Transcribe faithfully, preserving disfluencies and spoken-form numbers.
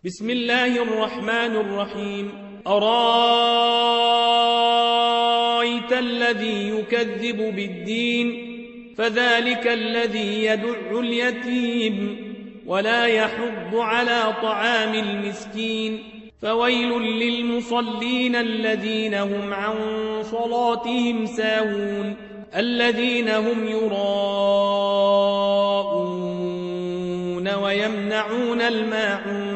بسم الله الرحمن الرحيم. أرايت الذي يكذب بالدين فذلك الذي يدع اليتيم ولا يحض على طعام المسكين فويل للمصلين الذين هم عن صلاتهم ساهون الذين هم يراءون ويمنعون الماعون